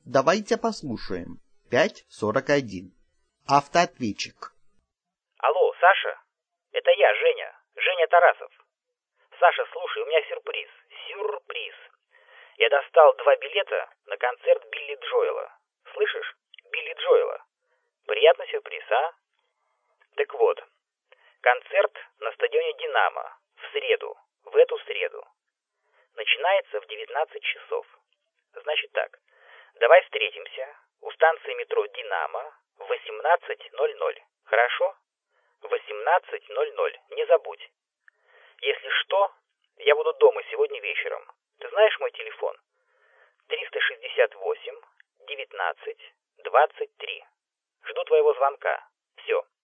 Давайте послушаем. 5:41. Автоответчик. Алло, Саша? Это я, Женя. Женя Тарасов. Саша, слушай, у меня сюрприз. Сюрприз. Я достал 2 билета на концерт Билли Джоэла. Слышишь? Билли Джоэла. Приятный сюрприз, а? Так вот, концерт на стадионе «Динамо» в среду, в эту среду. Начинается в 19 часов. Значит так, давай встретимся у станции метро «Динамо» в 18:00. Хорошо? 18:00. Не забудь. Если что, я буду дома сегодня вечером. Ты знаешь мой телефон? 368 19 23. Жду твоего звонка. Все.